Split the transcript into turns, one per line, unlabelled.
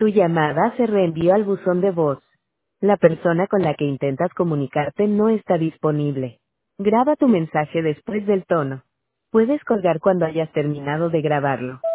Tu llamada se reenvió al buzón de voz. La persona con la que intentas comunicarte no está disponible. Graba tu mensaje después del tono. Puedes colgar cuando hayas terminado de grabarlo.